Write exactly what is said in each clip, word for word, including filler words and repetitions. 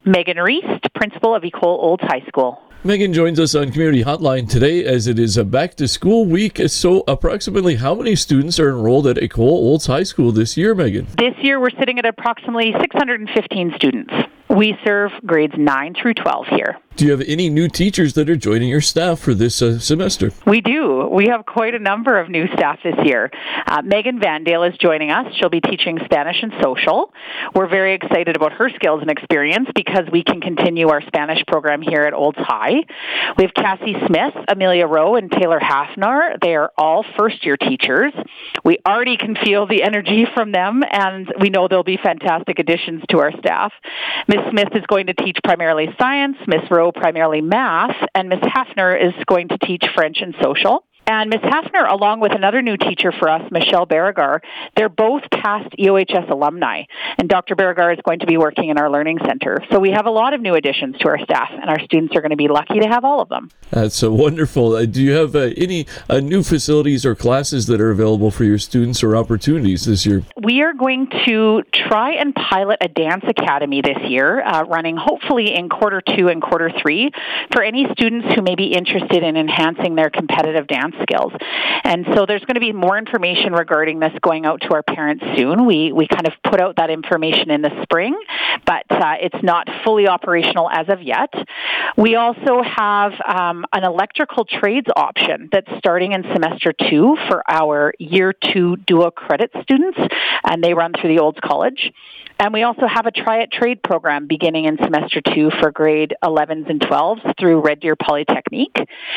Megan Reist, principal of Ecole Olds High School. Megan joins us on Community Hotline today as it is a back-to-school week. So approximately how many students are enrolled at Ecole Olds High School this year, Megan? This year we're sitting at approximately six hundred fifteen students. We serve grades nine through twelve here. Do you have any new teachers that are joining your staff for this uh, semester? We do. We have quite a number of new staff this year. Uh, Megan Vandale is joining us. She'll be teaching Spanish and social. We're very excited about her skills and experience because we can continue our Spanish program here at Olds High. We have Cassie Smith, Amelia Rowe, and Taylor Hafnar. They are all first-year teachers. We already can feel the energy from them, and we know they'll be fantastic additions to our staff. Miss Smith is going to teach primarily science, Miss Rowe primarily math, and Miss Hafner is going to teach French and social. And Miss Hafner, along with another new teacher for us, Michelle Berrigar, they're both past E O H S alumni. And Doctor Berrigar is going to be working in our Learning Center. So we have a lot of new additions to our staff, and our students are going to be lucky to have all of them. That's so wonderful. Uh, do you have uh, any uh, new facilities or classes that are available for your students or opportunities this year? We are going to try and pilot a dance academy this year, uh, running hopefully in quarter two and quarter three for any students who may be interested in enhancing their competitive dance skills. And so there's going to be more information regarding this going out to our parents soon. We we kind of put out that information in the spring, but uh, it's not fully operational as of yet. We also have um, an electrical trades option that's starting in semester two for our year two dual credit students, and they run through the Olds College. And we also have a Try It Trade program beginning in semester two for grade elevens and twelves through Red Deer Polytechnique.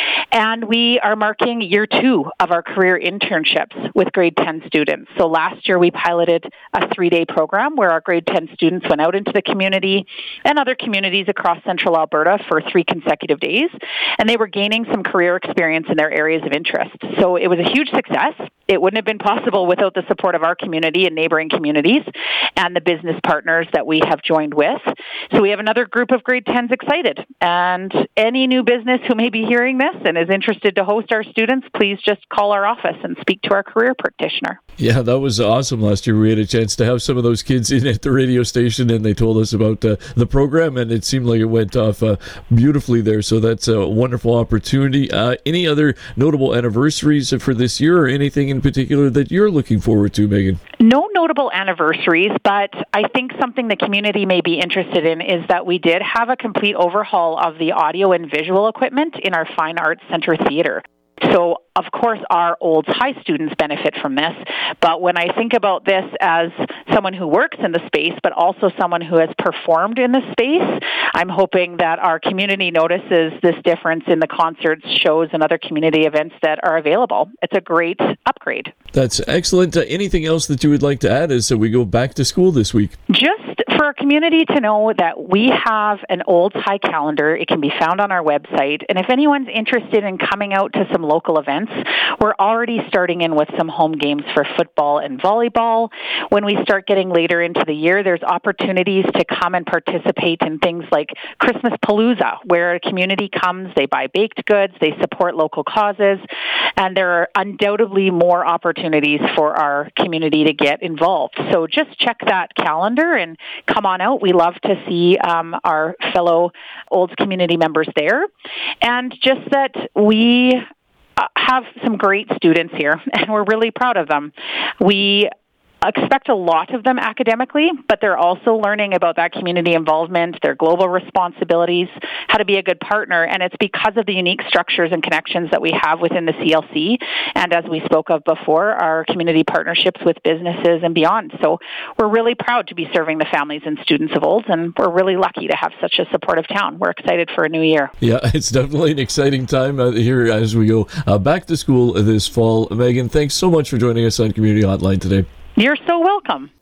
And we are marking year two of our career internships with grade ten students. So last year we piloted a three-day program where our grade ten students went out into the community and other communities across central Alberta for three consecutive days. And they were gaining some career experience in their areas of interest. So it was a huge success. It wouldn't have been possible without the support of our community and neighboring communities and the business partners that we have joined with. So we have another group of grade tens excited. And any new business who may be hearing this and is interested to host our students, please just call our office and speak to our career practitioner. Yeah, that was awesome. Last year we had a chance to have some of those kids in at the radio station, and they told us about uh, the program, and it seemed like it went off uh, beautifully there. So that's a wonderful opportunity. Uh, any other notable anniversaries for this year, or anything in particular that you're looking forward to, Megan? No notable anniversaries, but I think something the community may be interested in is that we did have a complete overhaul of the audio and visual equipment in our Fine Arts Center Theater. So, of course, our Olds High students benefit from this, but when I think about this as someone who works in the space, but also someone who has performed in the space, I'm hoping that our community notices this difference in the concerts, shows, and other community events that are available. It's a great upgrade. That's excellent. Uh, anything else that you would like to add as uh, we go back to school this week? Just for our community to know that we have an Olds High calendar. It can be found on our website. And if anyone's interested in coming out to some local events, we're already starting in with some home games for football and volleyball. When we start getting later into the year, there's opportunities to come and participate in things like Christmas Palooza, where a community comes, they buy baked goods, they support local causes, and there are undoubtedly more opportunities for our community to get involved. So just check that calendar and come on out. We love to see um, our fellow Olds community members there. And just that we uh, have some great students here, and we're really proud of them. We expect a lot of them academically, but they're also learning about that community involvement, their global responsibilities, how to be a good partner, and it's because of the unique structures and connections that we have within the C L C, and as we spoke of before, our community partnerships with businesses and beyond. So we're really proud to be serving the families and students of Olds, and we're really lucky to have such a supportive town. We're excited for a new year. Yeah, it's definitely an exciting time uh, here as we go uh, back to school this fall. Megan, thanks so much for joining us on Community Hotline today. You're so welcome.